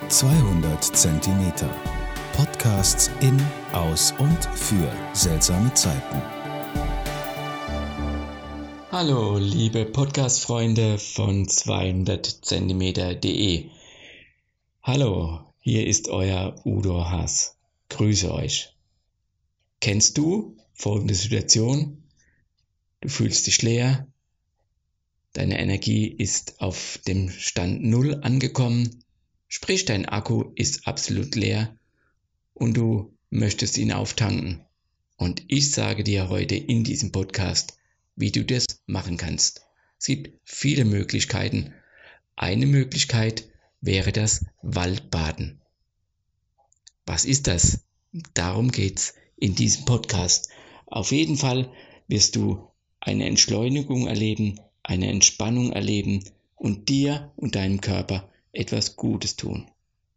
200 Zentimeter. Podcasts in, aus und für seltsame Zeiten. Hallo, liebe Podcast-Freunde von 200cm.de. Hallo, hier ist euer Udo Haas. Grüße euch. Kennst du folgende Situation? Du fühlst dich leer, deine Energie ist auf dem Stand 0 angekommen, sprich dein Akku ist absolut leer und du möchtest ihn auftanken. Und ich sage dir heute in diesem Podcast, wie du das machen kannst. Es gibt viele Möglichkeiten. Eine Möglichkeit wäre das Waldbaden. Was ist das? Darum geht's in diesem Podcast. Auf jeden Fall wirst du eine Entschleunigung erleben, eine Entspannung erleben und dir und deinem Körper etwas Gutes tun.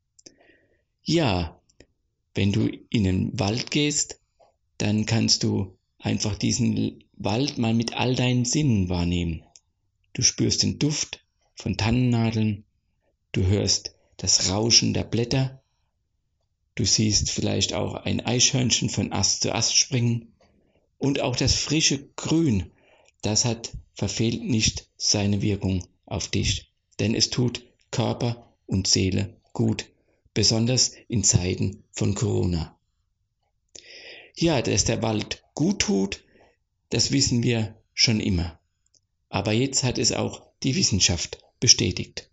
Ja, wenn du in den Wald gehst, dann kannst du einfach diesen Wald mal mit all deinen Sinnen wahrnehmen. Du spürst den Duft von Tannennadeln, du hörst das Rauschen der Blätter, du siehst vielleicht auch ein Eichhörnchen von Ast zu Ast springen und auch das frische Grün, das verfehlt nicht seine Wirkung auf dich, denn es tut Körper und Seele gut, besonders in Zeiten von Corona. Ja, dass der Wald gut tut, das wissen wir schon immer. Aber jetzt hat es auch die Wissenschaft bestätigt.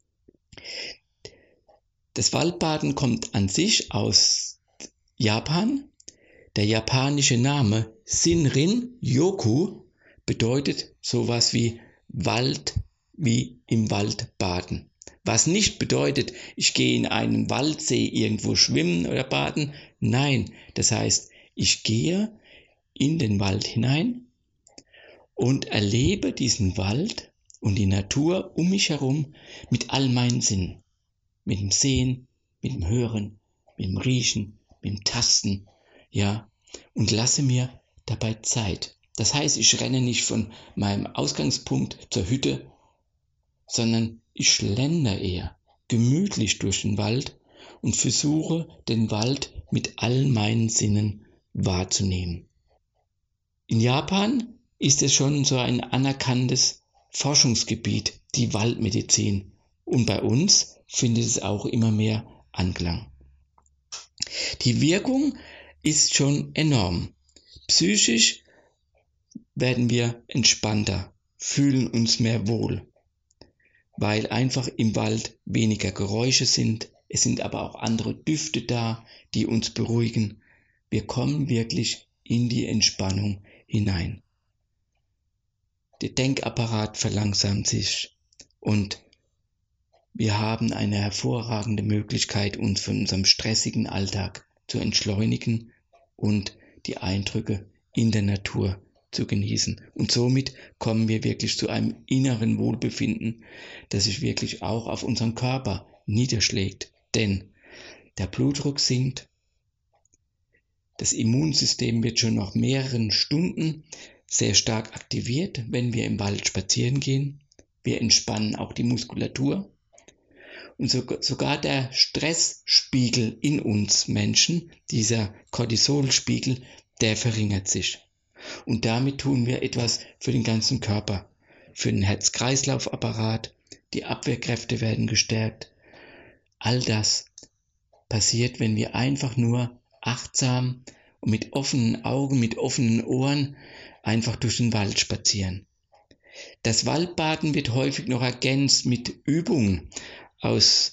Das Waldbaden kommt an sich aus Japan. Der japanische Name Shinrin-yoku bedeutet sowas wie Wald, wie im Wald baden. Was nicht bedeutet, ich gehe in einen Waldsee irgendwo schwimmen oder baden. Nein, das heißt, ich gehe in den Wald hinein und erlebe diesen Wald und die Natur um mich herum mit all meinen Sinnen. Mit dem Sehen, mit dem Hören, mit dem Riechen, mit dem Tasten, ja, und lasse mir dabei Zeit. Das heißt, ich renne nicht von meinem Ausgangspunkt zur Hütte, sondern ich schlendere eher gemütlich durch den Wald und versuche, den Wald mit all meinen Sinnen wahrzunehmen. In Japan ist es schon so ein anerkanntes Forschungsgebiet, die Waldmedizin. Und bei uns findet es auch immer mehr Anklang. Die Wirkung ist schon enorm. Psychisch werden wir entspannter, fühlen uns mehr wohl, weil einfach im Wald weniger Geräusche sind. Es sind aber auch andere Düfte da, die uns beruhigen. Wir kommen wirklich in die Entspannung hinein. Der Denkapparat verlangsamt sich und wir haben eine hervorragende Möglichkeit, uns von unserem stressigen Alltag zu entschleunigen und die Eindrücke in der Natur zu genießen. Und somit kommen wir wirklich zu einem inneren Wohlbefinden, das sich wirklich auch auf unseren Körper niederschlägt. Denn der Blutdruck sinkt, das Immunsystem wird schon nach mehreren Stunden sehr stark aktiviert, wenn wir im Wald spazieren gehen. Wir entspannen auch die Muskulatur. Und sogar der Stressspiegel in uns Menschen, dieser Cortisolspiegel, der verringert sich. Und damit tun wir etwas für den ganzen Körper, für den Herz-Kreislauf-Apparat, die Abwehrkräfte werden gestärkt. All das passiert, wenn wir einfach nur achtsam und mit offenen Augen, mit offenen Ohren einfach durch den Wald spazieren. Das Waldbaden wird häufig noch ergänzt mit Übungen aus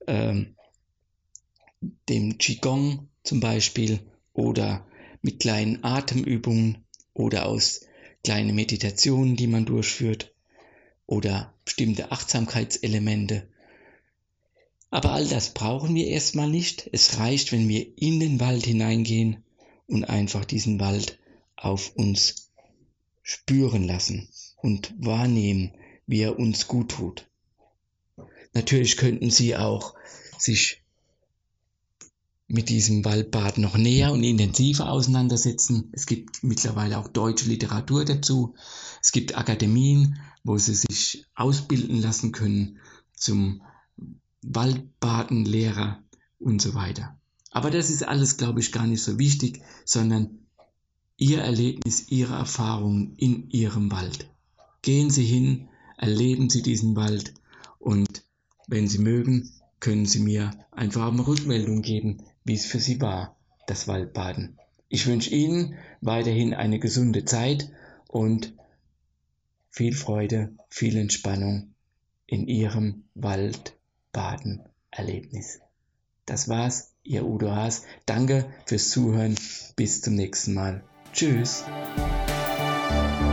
dem Qigong zum Beispiel oder mit kleinen Atemübungen oder aus kleinen Meditationen, die man durchführt oder bestimmte Achtsamkeitselemente. Aber all das brauchen wir erstmal nicht. Es reicht, wenn wir in den Wald hineingehen und einfach diesen Wald auf uns spüren lassen und wahrnehmen, wie er uns gut tut. Natürlich könnten Sie auch sich mit diesem Waldbad noch näher und intensiver auseinandersetzen. Es gibt mittlerweile auch deutsche Literatur dazu. Es gibt Akademien, wo Sie sich ausbilden lassen können zum Waldbadenlehrer und so weiter. Aber das ist alles, glaube ich, gar nicht so wichtig, sondern Ihr Erlebnis, Ihre Erfahrungen in Ihrem Wald. Gehen Sie hin, erleben Sie diesen Wald und wenn Sie mögen, können Sie mir einfach eine Rückmeldung geben, wie es für Sie war, das Waldbaden. Ich wünsche Ihnen weiterhin eine gesunde Zeit und viel Freude, viel Entspannung in Ihrem Waldbaden-Erlebnis. Das war's, Ihr Udo Haas. Danke fürs Zuhören. Bis zum nächsten Mal. Tschüss.